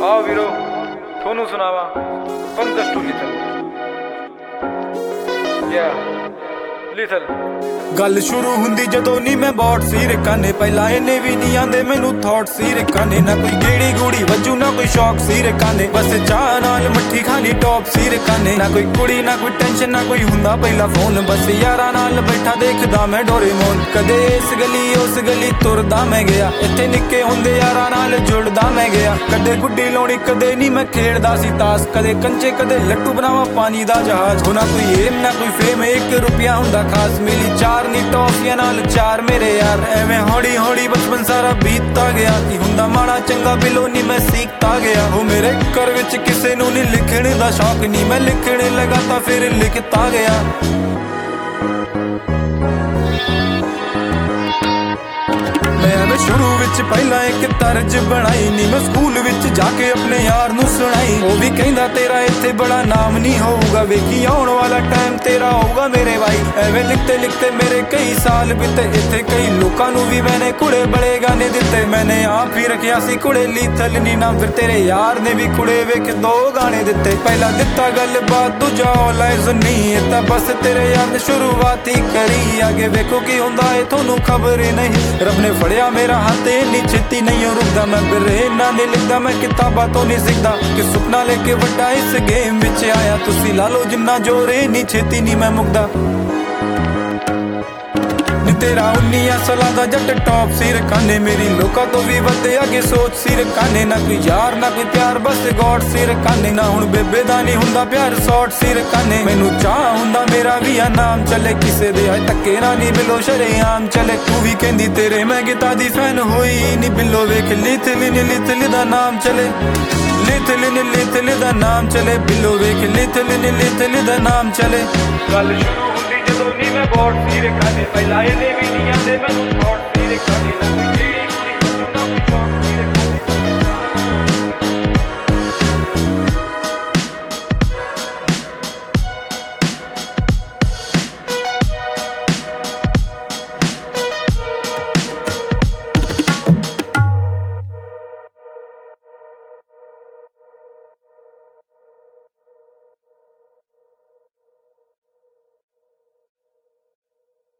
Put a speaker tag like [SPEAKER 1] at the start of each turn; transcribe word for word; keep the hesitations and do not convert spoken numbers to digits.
[SPEAKER 1] आओ वीरो थोनू सुनावा पंकज टू लिथल या लिथल
[SPEAKER 2] गल शुरू हुंदी जदों नी मैं बॉट सी रकाने पहला इन्ने भी नहीं आंदे मैनू थॉट सी रकाने ना कोई गेड़ी गूड़ी वजू ना कोई शौक सी रकाने बस चाह नाल मट्ठी खानी टॉप सी रकाने ना कोई कुड़ी ना कोई टेंशन ना कोई हुंदा पहला फोन बस यारा नाल बैठा देखदा मैं डोरेमोन कदे इस गली उस गली तुरदा मैं गया इत्थे निक्के हुंदे यारा नाल जुड़दा मैं गया कदे गुड्डी लाउणी कदे नी मैं खेड़दा सी तास कदे कंचे कदे लट्टू बनावा पानी दा जहाज हो ना कोई एम ना कोई फेम एक रुपया हुंदा खास मिली चार नी टॉफियां नाल चार मेरे यार एवें हौली हौली बचपन सारा बीतता गया की हुंदा माड़ा चंगा बिलो नी मैं सीखता गया हो मेरे घर विच किसे नू नी लिखने दा शौक नी मैं लिखने लगा तां फिर लिखता गया मैं शुरू विच पहला एक तर्ज बनाई नी मैं स्कूल विच जाके अपने यार नू सुनाई वो भी कहंदा तेरा इत्थे बड़ा नाम नहीं होगा वेखी आउण वाला टाइम तेरा होगा मेरे भाई एवें लिखते लिखते मेरे कई साल बीते इत्थे कई लोकां नू भी मैंने कुड़े बड़े गाने दिते मैंने आप ही रखिया सी कुड़े लीथल नी ना फिर तेरे यार ने भी कुड़े वेख दो गाने दिते पहला दिता गल बात दूजा लाइज नहीं इत्ता बस तेरे यार ने शुरुआत ही करी आगे वेखो की हुंदा है थोनू खबर ही नहीं रब ने फड़िया मेरा हाथ इन्नी छेती नहीं रुकदा मैं बिरना नहीं लिखदा मैं किताबां तो नहीं सिखदा कि सुपना लेके वड्डा इस गेम विच आया तुसी ला लो जिन्ना जोर इन्नी छेती नहीं मैं मुकदा तेरा उन्निया सालां दा जट टॉप सी रकाने मेरी लोकां तो भी वधे अगे सोच सी रकाने ना कोई यार ना कोई प्यार बस गॉड सी रकाने ना हुण बेबे दा नहीं हुंदा प्यार सॉर्ट सी रकाने मैनू चाह हुंदा मेरा भी आ नाम चले किसे दे अज धक्के ना नहीं बिलो शरेआम चले तू भी कहंदी तेरे मैं गीता दी फैन होई नी बिलो वेख लिथल नी लिथल दा नाम चले लिथल नी लिथल दा नाम चले बिलो वेख लिथल नी लिथल दा नाम चले
[SPEAKER 1] गल शुरू हुंदी जदों नी मैं बॉट सी रकाने पहला इन्ने भी नहीं आंदे मैनू